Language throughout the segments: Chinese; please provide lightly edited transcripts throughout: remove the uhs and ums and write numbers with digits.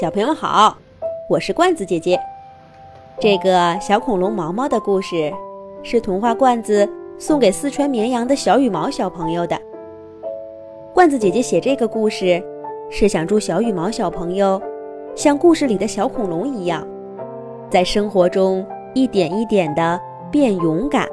小朋友们好，我是罐子姐姐。这个小恐龙毛毛的故事是童话罐子送给四川绵阳的小羽毛小朋友的。罐子姐姐写这个故事是想祝小羽毛小朋友像故事里的小恐龙一样，在生活中一点一点地变勇敢。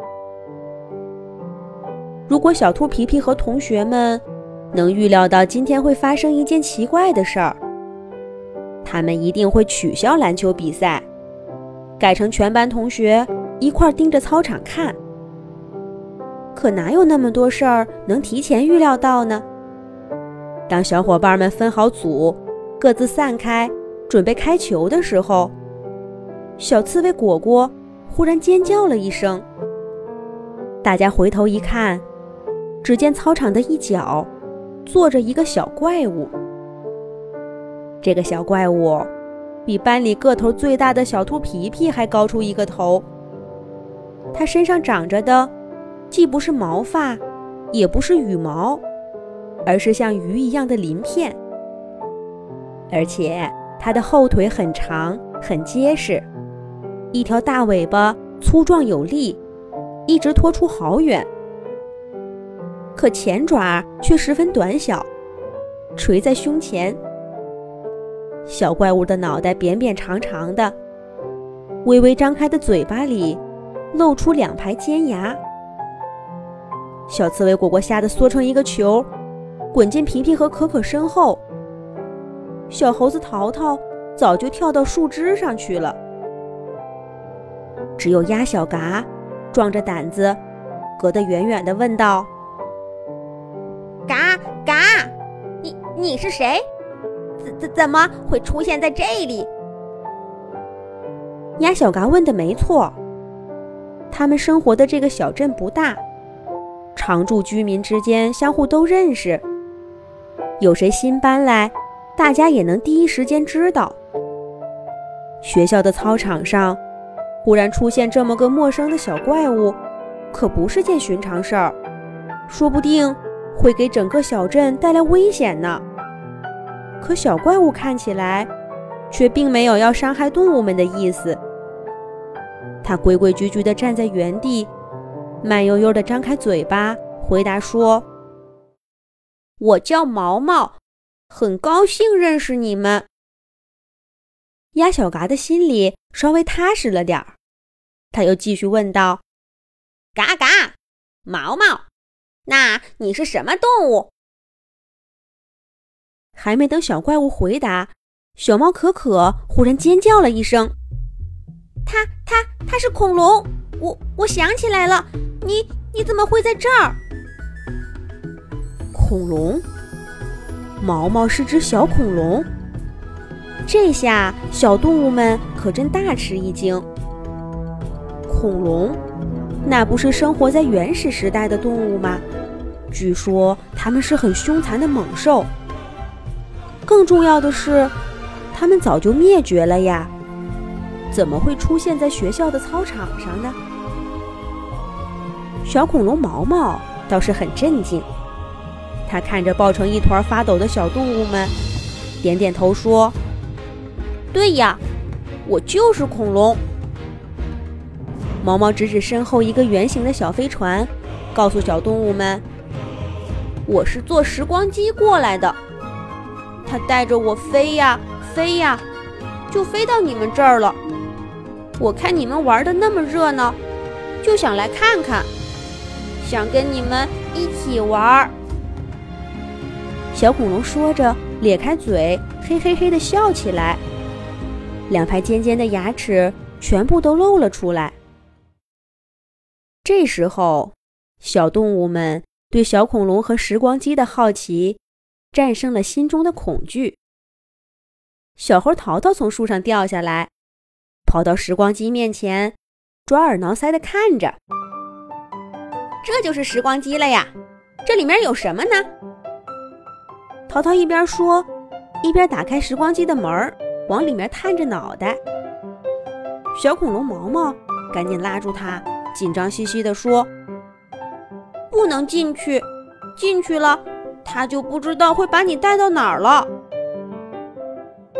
如果小兔皮皮和同学们能预料到今天会发生一件奇怪的事儿，他们一定会取消篮球比赛，改成全班同学一块盯着操场看。可哪有那么多事儿能提前预料到呢？当小伙伴们分好组，各自散开，准备开球的时候，小刺猬果果忽然尖叫了一声。大家回头一看，只见操场的一角坐着一个小怪物。这个小怪物比班里个头最大的小兔皮皮还高出一个头。它身上长着的既不是毛发，也不是羽毛，而是像鱼一样的鳞片。而且它的后腿很长很结实，一条大尾巴粗壮有力，一直拖出好远。可前爪却十分短小，垂在胸前。小怪物的脑袋扁扁长长的，微微张开的嘴巴里露出2排尖牙。小刺猬果果吓得缩成一个球，滚进皮皮和可可身后。小猴子淘淘早就跳到树枝上去了。只有鸭小嘎壮着胆子隔得远远地问道： 嘎嘎，你是谁？怎么会出现在这里？ 鸭小嘎问的没错，他们生活的这个小镇不大，常住居民之间相互都认识，有谁新搬来，大家也能第一时间知道。学校的操场上忽然出现这么个陌生的小怪物，可不是件寻常事儿，说不定会给整个小镇带来危险呢。可小怪物看起来却并没有要伤害动物们的意思。它规规矩矩地站在原地，慢悠悠地张开嘴巴回答说：我叫毛毛，很高兴认识你们。鸭小嘎的心里稍微踏实了点儿，他又继续问道： 嘎嘎，毛毛，那你是什么动物？ 还没等小怪物回答，小猫可可忽然尖叫了一声： 它是恐龙！我想起来了，你怎么会在这儿？ 恐龙？毛毛是只小恐龙？这下小动物们可真大吃一惊。恐龙？那不是生活在原始时代的动物吗？据说它们是很凶残的猛兽。更重要的是，它们早就灭绝了呀，怎么会出现在学校的操场上呢？小恐龙毛毛倒是很镇静，他看着抱成一团发抖的小动物们，点点头说：对呀，我就是恐龙。毛毛指指身后一个圆形的小飞船，告诉小动物们：我是坐时光机过来的，它带着我飞呀飞呀，就飞到你们这儿了。我看你们玩得那么热闹，就想来看看，想跟你们一起玩。小恐龙说着咧开嘴，嘿嘿嘿地笑起来，2排尖尖的牙齿全部都露了出来。这时候，小动物们对小恐龙和时光机的好奇战胜了心中的恐惧。小猴淘淘从树上掉下来，跑到时光机面前，抓耳挠腮地看着。 这就是时光机了呀，这里面有什么呢？ 淘淘一边说，一边打开时光机的门，往里面探着脑袋。小恐龙毛毛赶紧拉住他，紧张兮兮地说：不能进去，进去了他就不知道会把你带到哪儿了。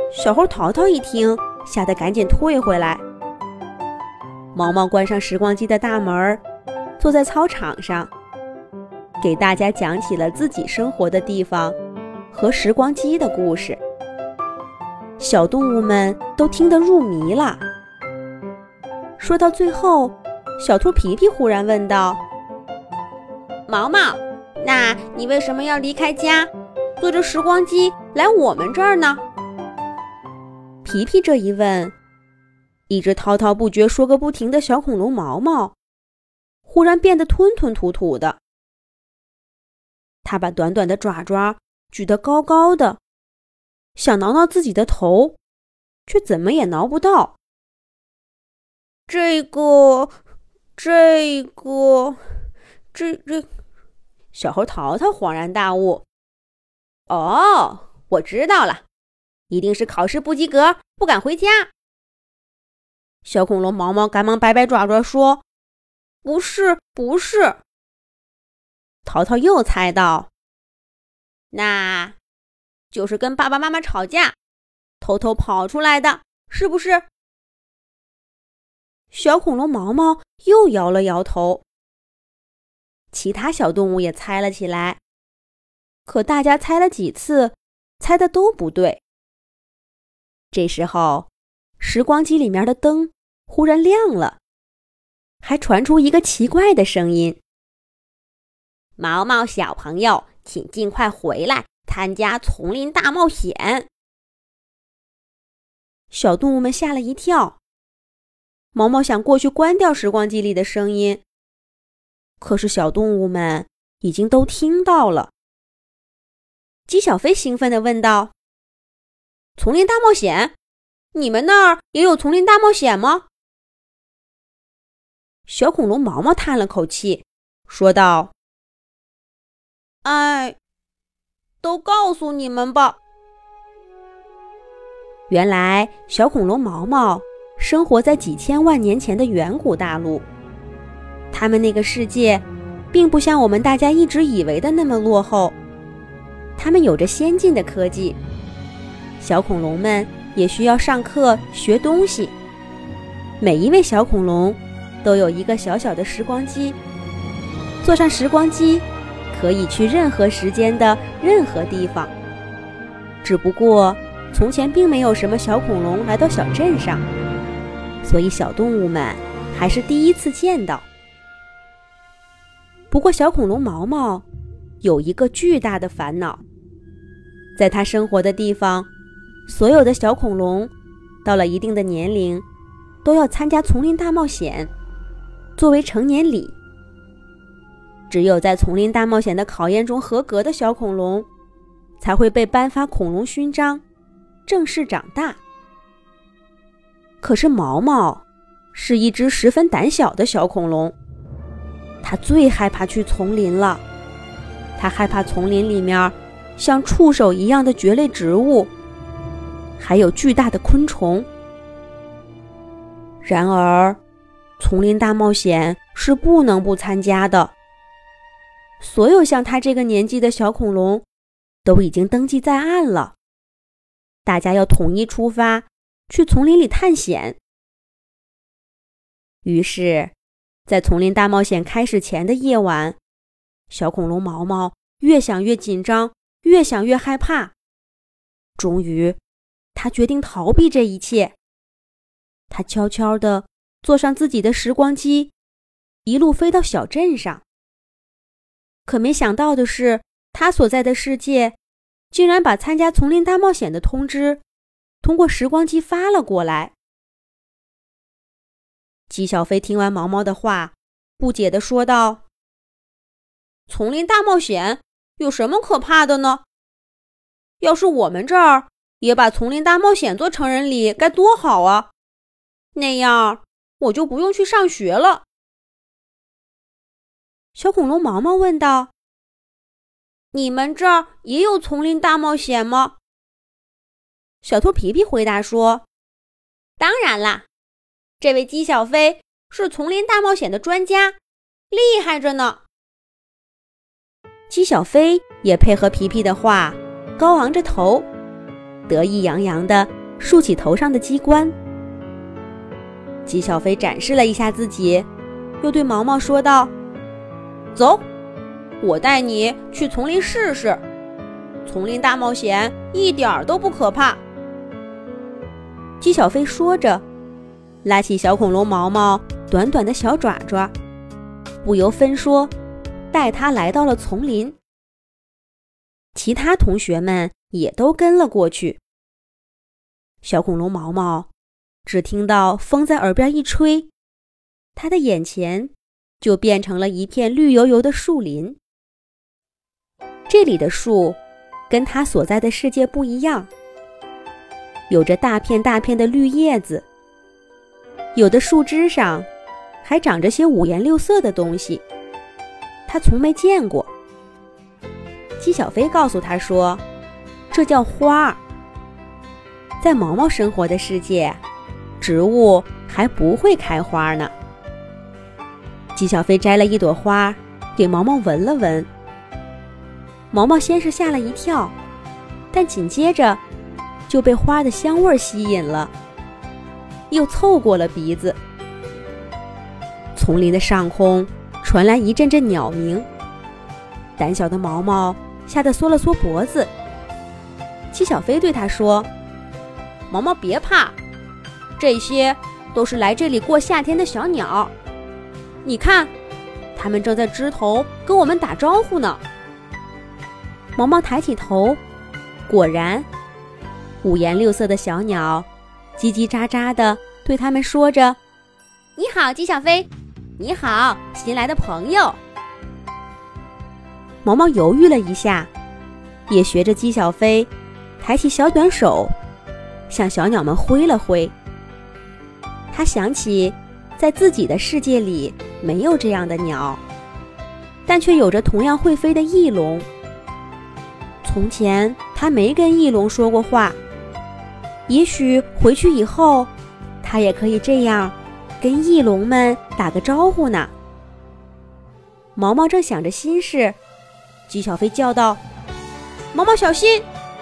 小猴淘淘一听，吓得赶紧退回来。毛毛关上时光机的大门，坐在操场上，给大家讲起了自己生活的地方和时光机的故事。小动物们都听得入迷了。说到最后，小兔皮皮忽然问道： 毛毛，那你为什么要离开家，坐着时光机来我们这儿呢？ 皮皮这一问，一直滔滔不绝说个不停的小恐龙毛毛忽然变得吞吞吐吐的。他把短短的爪爪举得高高的，想挠挠自己的头，却怎么也挠不到。 这个， 小猴淘淘恍然大悟。 哦，我知道了，一定是考试不及格，不敢回家。 小恐龙毛毛赶忙摆摆爪爪说： 不是。 淘淘又猜到： 那就是跟爸爸妈妈吵架，偷偷跑出来的，是不是？ 小恐龙毛毛又摇了摇头。其他小动物也猜了起来，可大家猜了几次，猜的都不对。这时候，时光机里面的灯忽然亮了，还传出一个奇怪的声音： 毛毛小朋友，请尽快回来参加丛林大冒险。 小动物们吓了一跳。毛毛想过去关掉时光机里的声音，可是小动物们已经都听到了。鸡小飞兴奋地问道： 丛林大冒险？你们那儿也有丛林大冒险吗？ 小恐龙毛毛叹了口气，说道： 都告诉你们吧。 原来小恐龙毛毛生活在几千万年前的远古大陆，他们那个世界并不像我们大家一直以为的那么落后，他们有着先进的科技。小恐龙们也需要上课学东西，每一位小恐龙都有一个小小的时光机，坐上时光机可以去任何时间的任何地方。只不过从前并没有什么小恐龙来到小镇上，所以小动物们还是第一次见到。不过小恐龙毛毛有一个巨大的烦恼，在他生活的地方，所有的小恐龙到了一定的年龄都要参加丛林大冒险，作为成年礼。只有在丛林大冒险的考验中合格的小恐龙才会被颁发恐龙勋章，正式长大。可是毛毛是一只十分胆小的小恐龙，他最害怕去丛林了。他害怕丛林里面像触手一样的蕨类植物，还有巨大的昆虫。然而，丛林大冒险是不能不参加的。所有像他这个年纪的小恐龙都已经登记在案了，大家要统一出发去丛林里探险。于是，在丛林大冒险开始前的夜晚，小恐龙毛毛越想越紧张，越想越害怕。终于，他决定逃避这一切。他悄悄地坐上自己的时光机，一路飞到小镇上。可没想到的是，他所在的世界竟然把参加丛林大冒险的通知通过时光机发了过来。鸡小飞听完毛毛的话，不解地说道： 丛林大冒险有什么可怕的呢？要是我们这儿也把丛林大冒险做成人礼，该多好啊！那样我就不用去上学了。 小恐龙毛毛问道： 你们这儿也有丛林大冒险吗？ 小兔皮皮回答说： 当然啦，这位鸡小飞是丛林大冒险的专家，厉害着呢。 鸡小飞也配合皮皮的话，高昂着头，得意洋洋地竖起头上的鸡冠。纪小飞展示了一下自己，又对毛毛说道： 走，我带你去丛林试试，丛林大冒险一点儿都不可怕。 纪小飞说着，拉起小恐龙毛毛短短的小爪爪，不由分说带他来到了丛林。其他同学们也都跟了过去。小恐龙毛毛只听到风在耳边一吹，他的眼前就变成了一片绿油油的树林。这里的树跟他所在的世界不一样，有着大片大片的绿叶子，有的树枝上还长着些五颜六色的东西，他从没见过。纪小飞告诉他说，这叫花。在毛毛生活的世界，植物还不会开花呢。纪小飞摘了一朵花给毛毛闻了闻，毛毛先是吓了一跳，但紧接着就被花的香味吸引了，又凑过了鼻子。丛林的上空传来一阵阵鸟鸣，胆小的毛毛吓得缩了缩脖子。纪小飞对他说， 毛毛别怕，这些都是来这里过夏天的小鸟，你看，它们正在枝头跟我们打招呼呢。 毛毛抬起头，果然五颜六色的小鸟叽叽喳喳地对他们说着， 你好，纪小飞，你好，新来的朋友。 毛毛犹豫了一下，也学着纪小飞抬起小短手向小鸟们挥了挥。他想起在自己的世界里没有这样的鸟，但却有着同样会飞的翼龙。从前他没跟翼龙说过话，也许回去以后他也可以这样跟翼龙们打个招呼呢。毛毛正想着心事，纪小飞叫道， 毛毛小心。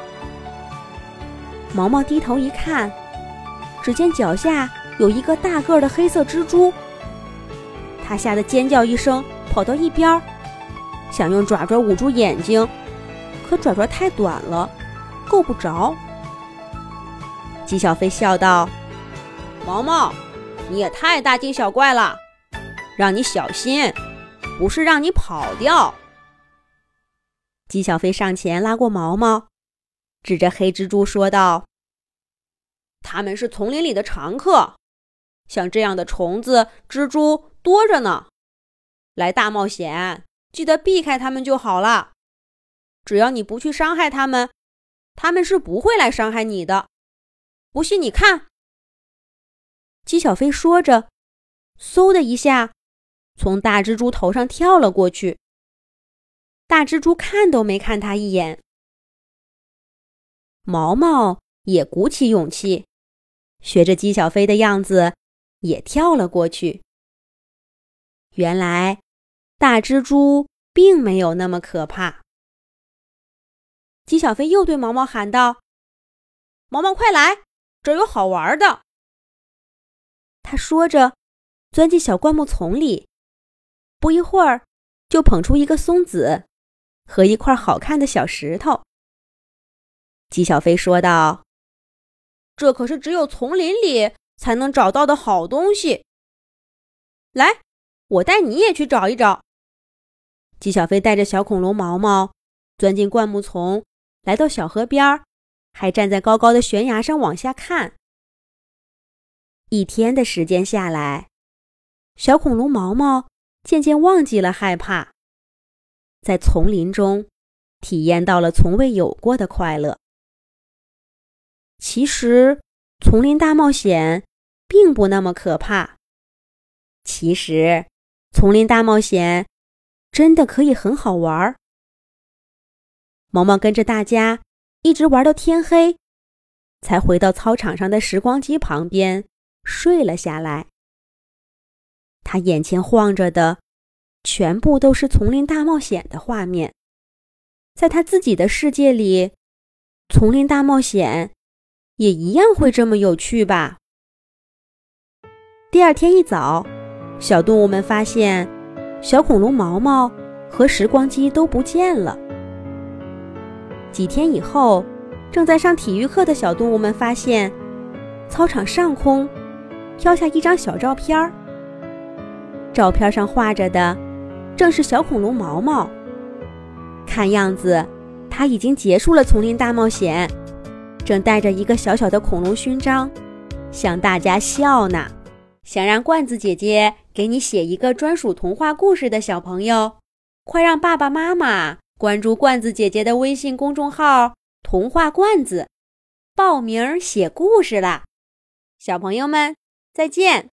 毛毛低头一看，只见脚下有一个大个的黑色蜘蛛，他吓得尖叫一声，跑到一边，想用爪爪捂住眼睛，可爪爪太短了，够不着。纪小飞笑道， 毛毛，你也太大惊小怪了，让你小心，不是让你跑掉。 纪小飞上前拉过毛毛，指着黑蜘蛛说道， 它们是丛林里的常客，像这样的虫子蜘蛛多着呢，来大冒险记得避开它们就好了，只要你不去伤害它们，它们是不会来伤害你的，不信你看。 纪小飞说着，嗖的一下从大蜘蛛头上跳了过去，大蜘蛛看都没看他一眼。毛毛也鼓起勇气，学着纪小飞的样子也跳了过去。原来大蜘蛛并没有那么可怕。纪小飞又对毛毛喊道， 毛毛快来，这儿有好玩的。 他说着钻进小灌木丛里，不一会儿就捧出一个松子和一块好看的小石头。纪小飞说道， 这可是只有丛林里才能找到的好东西，来，我带你也去找一找。 纪小飞带着小恐龙毛毛钻进灌木丛，来到小河边，还站在高高的悬崖上往下看。一天的时间下来，小恐龙毛毛渐渐忘记了害怕，在丛林中体验到了从未有过的快乐。其实丛林大冒险并不那么可怕，其实丛林大冒险真的可以很好玩。毛毛跟着大家一直玩到天黑，才回到操场上的时光机旁边睡了下来。他眼前晃着的全部都是丛林大冒险的画面，在他自己的世界里，丛林大冒险也一样会这么有趣吧。第二天一早，小动物们发现小恐龙毛毛和时光机都不见了。几天以后，正在上体育课的小动物们发现操场上空飘下一张小照片，照片上画着的正是小恐龙毛毛。看样子他已经结束了丛林大冒险，正带着一个小小的恐龙勋章向大家笑呢。想让罐子姐姐给你写一个专属童话故事的小朋友，快让爸爸妈妈关注罐子姐姐的微信公众号童话罐子，报名写故事啦。小朋友们再见。